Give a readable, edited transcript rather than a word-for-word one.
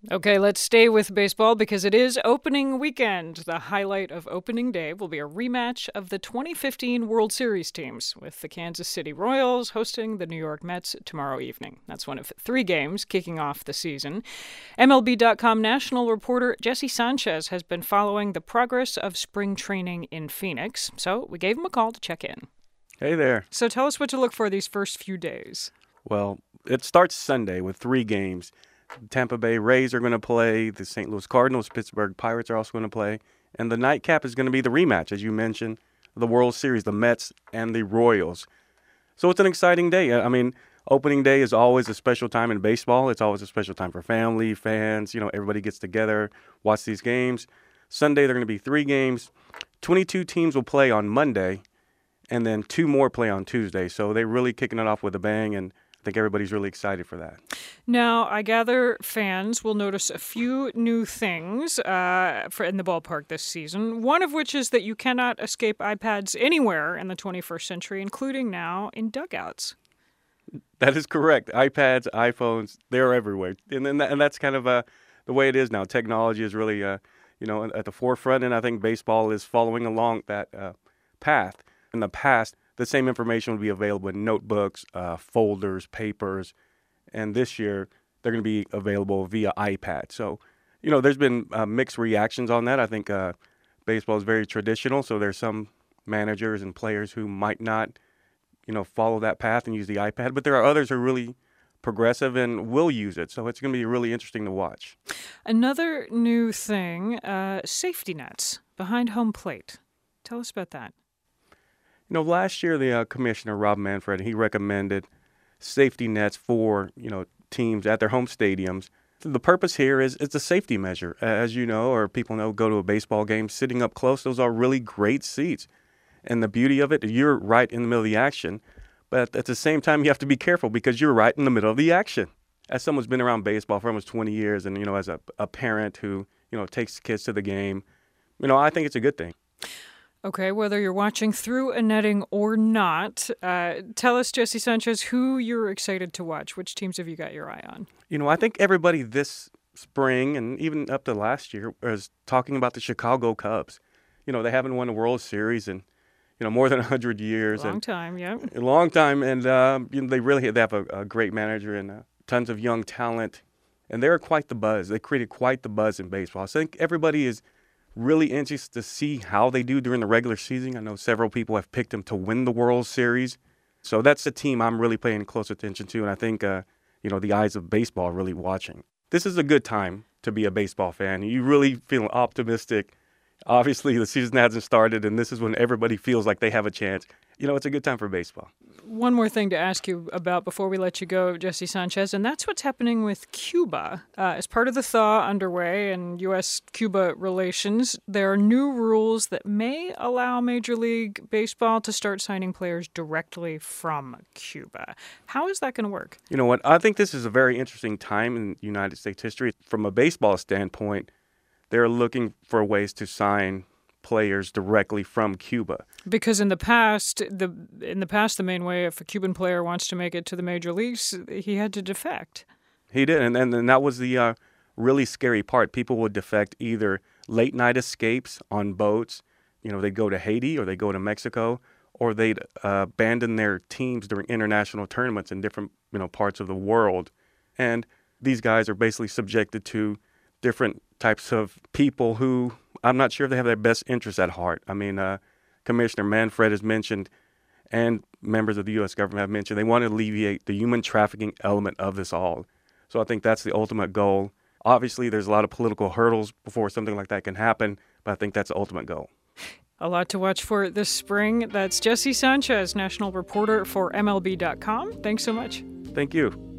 Okay, let's stay with baseball because it is opening weekend. The highlight of opening day will be a rematch of the 2015 World Series teams, with the Kansas City Royals hosting the New York Mets tomorrow evening. That's one of 3 games kicking off the season. MLB.com national reporter Jesse Sanchez has been following the progress of spring training in Phoenix, so we gave him a call to check in. Hey there. So tell us what to look for these first few days. Well, it starts Sunday with 3 games. The Tampa Bay Rays are going to play. The St. Louis Cardinals, Pittsburgh Pirates are also going to play. And the nightcap is going to be the rematch, as you mentioned, the World Series, the Mets and the Royals. So it's an exciting day. I mean, opening day is always a special time in baseball. It's always a special time for family, fans. Everybody gets together, watch these games. Sunday, there are going to be 3 games. 22 teams will play on Monday, and then 2 more play on Tuesday. So they're really kicking it off with a bang, and I think everybody's really excited for that. Now, I gather fans will notice a few new things in the ballpark this season, one of which is that you cannot escape iPads anywhere in the 21st century, including now in dugouts. That is correct. iPads, iPhones, they're everywhere. And that's kind of the way it is now. Technology is really at the forefront, and I think baseball is following along that path. In the past, the same information would be available in notebooks, folders, papers, and this year they're going to be available via iPad. So, there's been mixed reactions on that. I think baseball is very traditional, so there's some managers and players who might not, follow that path and use the iPad, but there are others who are really progressive and will use it. So it's going to be really interesting to watch. Another new thing, safety nets behind home plate. Tell us about that. Last year, the commissioner, Rob Manfred, he recommended safety nets for, teams at their home stadiums. The purpose here is it's a safety measure. As you know, or people know, go to a baseball game, sitting up close, those are really great seats. And the beauty of it, you're right in the middle of the action. But at the same time, you have to be careful because you're right in the middle of the action. As someone who's been around baseball for almost 20 years and, as a parent who, takes kids to the game, I think it's a good thing. Okay, whether you're watching through a netting or not, tell us, Jesse Sanchez, who you're excited to watch. Which teams have you got your eye on? I think everybody this spring and even up to last year is talking about the Chicago Cubs. They haven't won a World Series in, more than 100 years. Long time, yeah. A long time, and they have a great manager and tons of young talent, and they're quite the buzz. They created quite the buzz in baseball. So I think everybody is really interested to see how they do during the regular season. I know several people have picked them to win the World Series. So that's the team I'm really paying close attention to, and I think, the eyes of baseball are really watching. This is a good time to be a baseball fan. You really feel optimistic. Obviously, the season hasn't started, and this is when everybody feels like they have a chance. It's a good time for baseball. One more thing to ask you about before we let you go, Jesse Sanchez, and that's what's happening with Cuba. As part of the thaw underway in U.S.-Cuba relations, there are new rules that may allow Major League Baseball to start signing players directly from Cuba. How is that going to work? You know what? I think this is a very interesting time in United States history. From a baseball standpoint, they're looking for ways to sign players directly from Cuba. Because in the past, the main way if a Cuban player wants to make it to the major leagues, he had to defect. He did, and that was the really scary part. People would defect either late night escapes on boats. They'd go to Haiti or they'd go to Mexico, or they'd abandon their teams during international tournaments in different parts of the world. And these guys are basically subjected to different types of people who I'm not sure if they have their best interests at heart. I mean, Commissioner Manfred has mentioned, and members of the U.S. government have mentioned, they want to alleviate the human trafficking element of this all. So I think that's the ultimate goal. Obviously, there's a lot of political hurdles before something like that can happen, but I think that's the ultimate goal. A lot to watch for this spring. That's Jesse Sanchez, national reporter for MLB.com. Thanks so much. Thank you.